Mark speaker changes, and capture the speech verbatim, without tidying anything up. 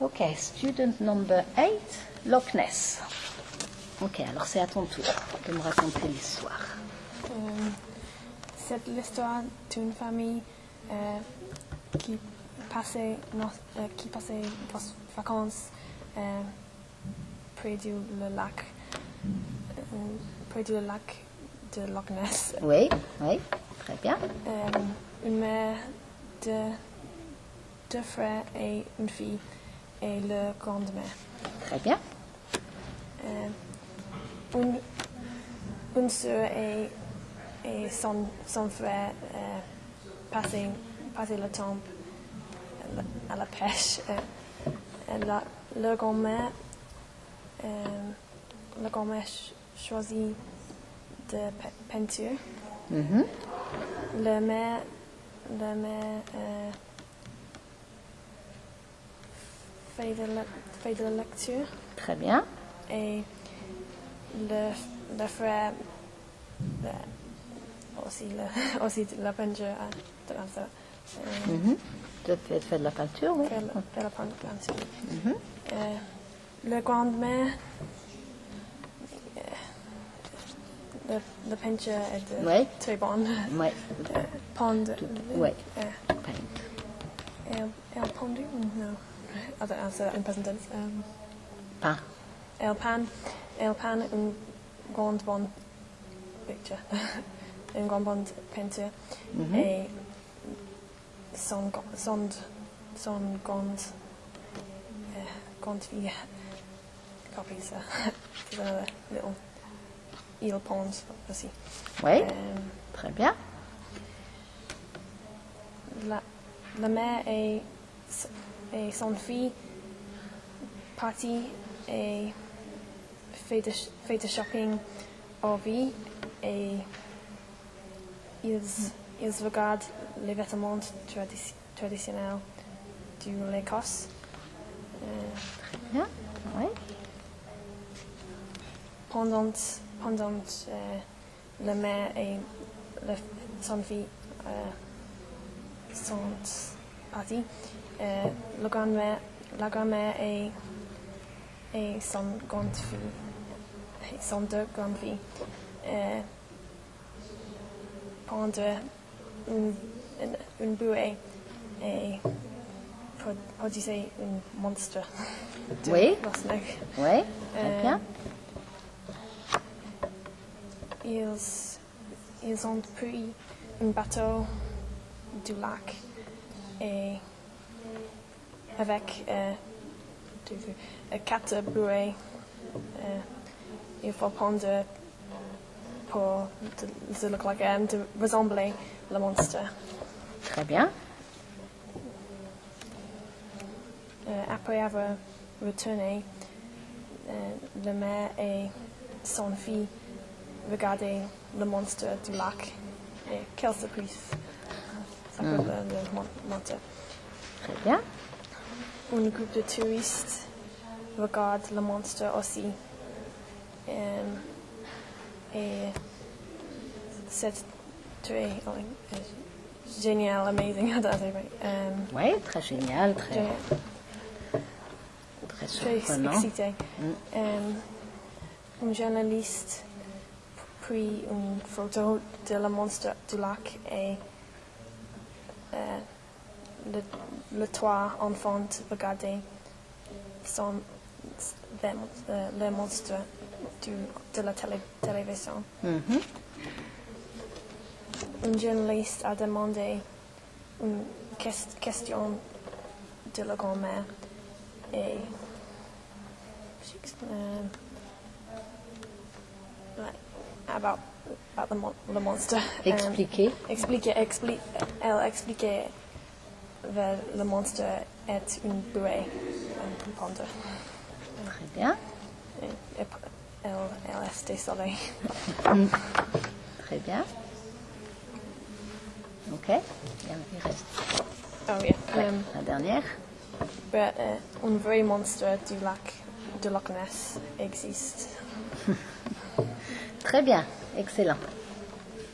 Speaker 1: Ok, student number eight, Loch Ness. Ok, alors c'est à ton tour de me raconter l'histoire.
Speaker 2: Euh, c'est l'histoire d'une famille euh, qui passait nos, euh, qui passait des vacances euh, près du le lac, euh, près du lac de Loch Ness.
Speaker 1: Oui, oui, très bien.
Speaker 2: Euh, une mère, deux, deux frères et une fille et le grand-mère.
Speaker 1: Très bien.
Speaker 2: Euh, une, une sœur et, et son, son frère euh, passaient, passaient le temps à la pêche. Euh, la, le grand-mère, euh, le grand-mère ch- choisit de pe- peinture.
Speaker 1: Mhm.
Speaker 2: Le mère, le mère euh, fait, de la, fait de la lecture.
Speaker 1: Très bien.
Speaker 2: Et le, le frère euh, aussi, le, aussi de la peinture. Euh, euh,
Speaker 1: Mhm. Tu fais, fais de la peinture, oui.
Speaker 2: fait, la, fait la peinture.
Speaker 1: Mhm.
Speaker 2: Euh, le grand-mère, euh, le, la peinture est de
Speaker 1: Oui.
Speaker 2: très bonne.
Speaker 1: Oui.
Speaker 2: Euh, pond.
Speaker 1: Oui.
Speaker 2: Euh,
Speaker 1: Paint.
Speaker 2: elle, elle pondu? No. I don't answer that in present tense. Um,
Speaker 1: Pain.
Speaker 2: elle pan, elle pan une grande bonne picture, une grande bonne peinture.
Speaker 1: Mhm.
Speaker 2: Et son, son, son grande, uh, grande fille copies uh, there's another little eel pond aussi.
Speaker 1: Oui,
Speaker 2: Um,
Speaker 1: très bien.
Speaker 2: la, la mère et, et son fille partent et fait de, fait de shopping au vie et ils, ils regardent les vêtements tradi- traditionnels de l'Écosse. Euh,
Speaker 1: Très bien. Oui.
Speaker 2: pendant pendant euh, la mère et la, son fille euh, sont partis, euh, la grand-mère, la grand-mère et, et son grande fille, son deux grandes filles, euh, prendre une, une, une bouée et produire un monstre de
Speaker 1: Oui.
Speaker 2: Loch Ness.
Speaker 1: Oui, très
Speaker 2: Euh,
Speaker 1: bien.
Speaker 2: Ils, ils ont pris un bateau du lac et avec euh, tu veux, euh, quatre bouées, euh, il faut prendre pour de, de, look like, um, de ressembler le monstre.
Speaker 1: Très bien.
Speaker 2: Euh, après avoir retourné, euh, la mère et son fille regardaient le monstre du lac. Et quelle surprise! Ça peut le, le mon- monstre.
Speaker 1: Très bien.
Speaker 2: Un groupe de touristes regarde le monstre aussi. Euh, et c'est très euh, génial, amazing. I don't know, right? Um,
Speaker 1: Oui, très génial, très,
Speaker 2: génial.
Speaker 1: très
Speaker 2: Très
Speaker 1: surprenant.
Speaker 2: excité. Um, un journaliste prit une photo de le monstre du lac et euh, le, le trois enfants regardaient son, le, euh, le monstre du, de la télé, télévision.
Speaker 1: Mhm.
Speaker 2: Un journaliste a demandé une ques- question de la grand-mère et um, like, about, about the, mon- the monster. Um,
Speaker 1: Expliquer.
Speaker 2: expliquer, expli- elle expliquait que le monstre est une bouée, un pond.
Speaker 1: Très bien.
Speaker 2: Et, et, elle, elle est désolée.
Speaker 1: Très bien. Ok. Il il reste
Speaker 2: Oh yeah.
Speaker 1: ouais,
Speaker 2: Um,
Speaker 1: la dernière.
Speaker 2: but, uh, un vrai monstre du lac de Loch Ness existe.
Speaker 1: Très bien. Excellent.